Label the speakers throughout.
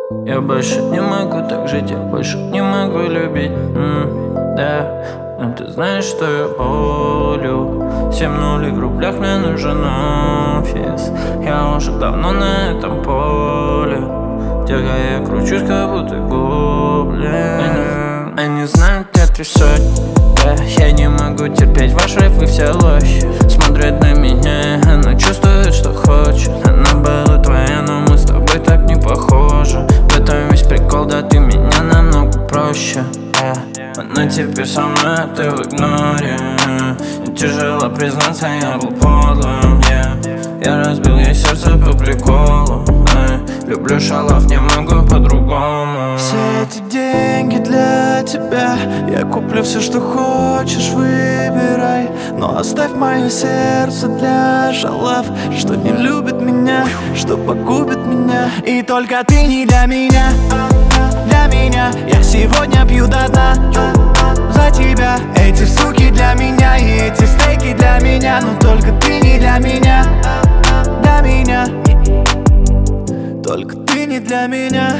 Speaker 1: Я больше не могу так жить, я больше не могу любить. Да, но ты знаешь, что я болю. 7 нулей в рублях, мне нужен офис. Я уже давно на этом поле. Тихо я кручусь, как будто гоблин. Они знают, где 3 сотни. Я не могу терпеть ваш рэп, вы все ложь. Смотрит на меня, она чувствует, что хочет. Она была твоя, но мы с тобой так не похожи. В этом весь прикол, да ты меня намного проще. Но теперь со мной, а ты в игноре. И тяжело признаться, я был подлым. Я разбил ей сердце по приколу. Люблю шалав, не могу по-другому.
Speaker 2: Все эти деньги для тебя. Я куплю все, что хочешь, выбирай. Но оставь мое сердце для шалав, что не любит меня, что погубит меня. И только ты не для меня, для меня. Я сегодня пью до дна за тебя. Эти суки для меня и эти стейки для меня. Но только ты не для меня, для меня. Только ты не для меня.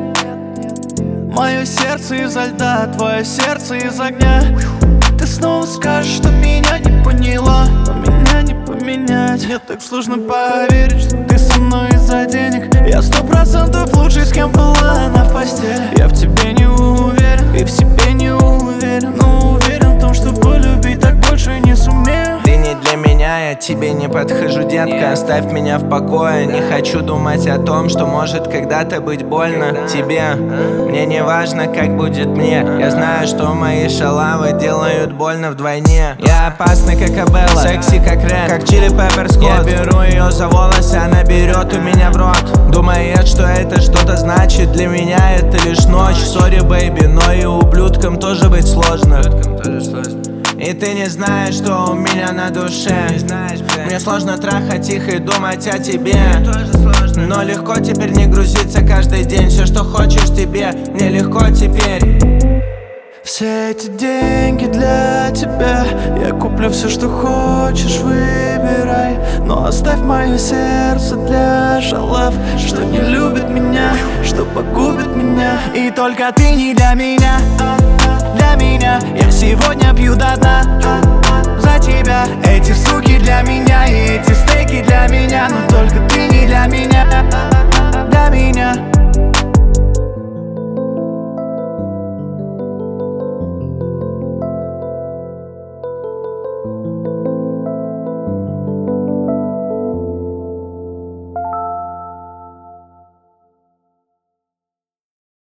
Speaker 2: Мое сердце изо льда, твое сердце из огня. Ты снова скажешь, что меня не поняла, но меня не поменять. Мне так сложно поверить, что ты со мной из-за денег. Я 100% лучший, с кем была она в постели. Я в тебе не уверен и в себе не уверен, но уверен в том, что полюбить так больше не сумею.
Speaker 3: Ты не для меня, я тебе не подхожу, детка. Оставь меня в покое, не хочу думать о том, что может когда-то быть больно тебе. Мне не важно, как будет мне. Я знаю, что мои шалавы делают больно вдвойне. Я опасный, как Абелла, секси, как Рен, как Чили Пеппер Скотт. Я беру ее за волосы, она берет у меня в рот. Думает, что это что-то значит, для меня это лишь ночь. Сори, бэйби, но и ублюдкам тоже быть сложно. И ты не знаешь, что у меня на душе. Мне сложно трахать их и думать о тебе. Но легко теперь не грузиться каждый день. Все, что хочешь тебе, мне легко теперь.
Speaker 2: Все эти деньги для тебя. Я куплю все, что хочешь, выбирай. Но оставь мое сердце для шалав, что не любит меня, что погубит меня. И только ты не для меня, для меня. Я сегодня пью до дна за тебя. Эти суки для меня и эти стейки для меня. Но только ты не для меня, для меня.